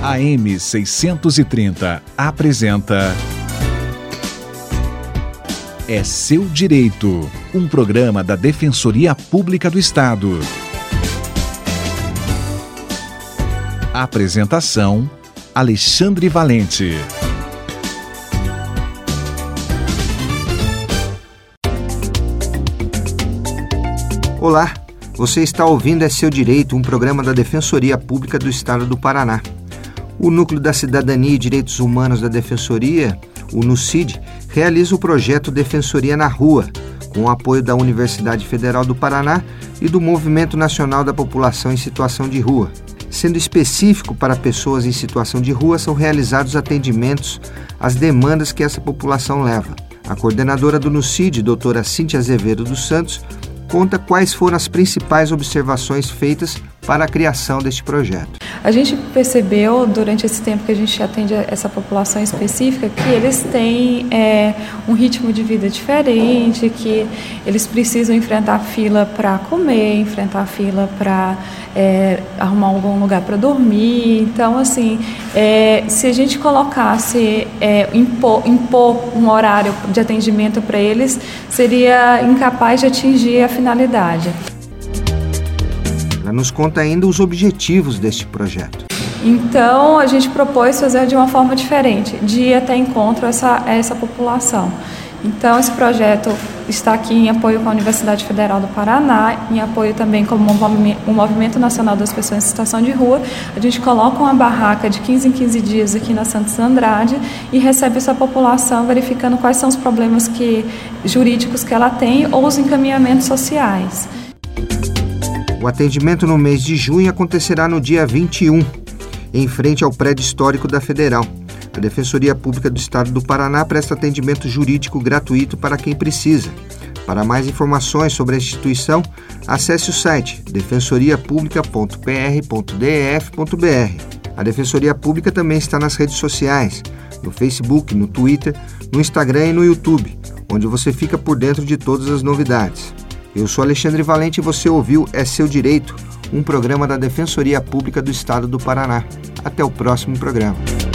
AM 630 apresenta É Seu Direito, um programa da Defensoria Pública do Estado. Apresentação: Alexandre Valente. Olá, você está ouvindo É Seu Direito, um programa da Defensoria Pública do Estado do Paraná. O Núcleo da Cidadania e Direitos Humanos da Defensoria, o NUCID, realiza o projeto Defensoria na Rua, com o apoio da Universidade Federal do Paraná e do Movimento Nacional da População em Situação de Rua. Sendo específico para pessoas em situação de rua, são realizados atendimentos às demandas que essa população leva. A coordenadora do NUCID, doutora Cíntia Azevedo dos Santos, conta quais foram as principais observações feitas para a criação deste projeto. A gente percebeu, durante esse tempo que a gente atende essa população específica, que eles têm um ritmo de vida diferente, que eles precisam enfrentar fila para comer, enfrentar fila para arrumar algum lugar para dormir. Então, assim, se a gente colocasse, impor um horário de atendimento para eles, seria incapaz de atingir a finalidade. Ela nos conta ainda os objetivos deste projeto. Então, a gente propôs fazer de uma forma diferente, de ir até encontro a essa população. Então, esse projeto está aqui em apoio com a Universidade Federal do Paraná, em apoio também com o Movimento Nacional das Pessoas em Situação de Rua. A gente coloca uma barraca de 15 em 15 dias aqui na Santos Andrade e recebe essa população verificando quais são os problemas jurídicos que ela tem ou os encaminhamentos sociais. O atendimento no mês de junho acontecerá no dia 21, em frente ao prédio histórico da Federal. A Defensoria Pública do Estado do Paraná presta atendimento jurídico gratuito para quem precisa. Para mais informações sobre a instituição, acesse o site defensoriapublica.pr.def.br. A Defensoria Pública também está nas redes sociais, no Facebook, no Twitter, no Instagram e no YouTube, onde você fica por dentro de todas as novidades. Eu sou Alexandre Valente e você ouviu É Seu Direito, um programa da Defensoria Pública do Estado do Paraná. Até o próximo programa.